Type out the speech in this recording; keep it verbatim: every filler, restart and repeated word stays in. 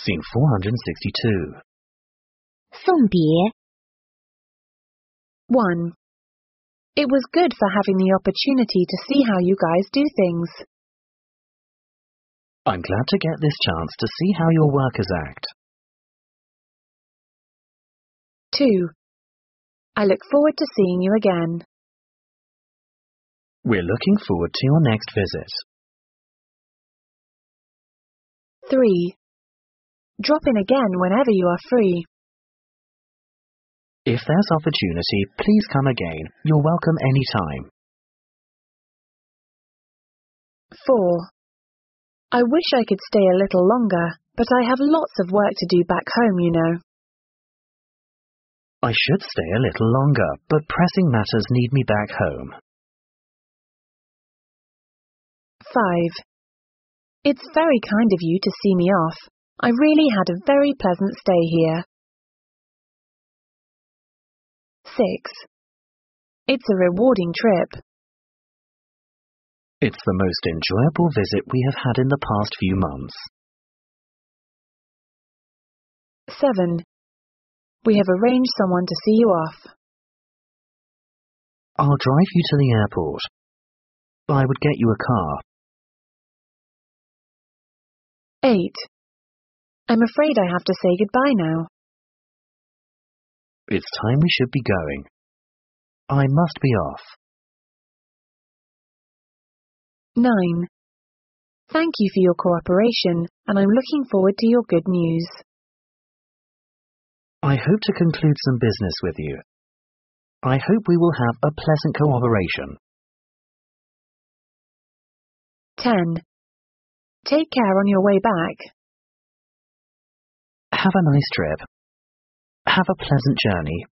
Scene four hundred sixty-two. 送别 one. It was good for having the opportunity to see how you guys do things. I'm glad to get this chance to see how your workers act. two. I look forward to seeing you again. We're looking forward to your next visit. three. Drop in again whenever you are free. If there's opportunity, please come again. You're welcome anytime. four. I wish I could stay a little longer, but I have lots of work to do back home, you know. I should stay a little longer, but pressing matters need me back home. five. It's very kind of you to see me off. I really had a very pleasant stay here. six. It's a rewarding trip. It's the most enjoyable visit we have had in the past few months. seven. We have arranged someone to see you off. I'll drive you to the airport. I would get you a car. eight. I'm afraid I have to say goodbye now. It's time we should be going. I must be off. nine. Thank you for your cooperation, and I'm looking forward to your good news. I hope to conclude some business with you. I hope we will have a pleasant cooperation. ten. Take care on your way back. Have a nice trip. Have a pleasant journey.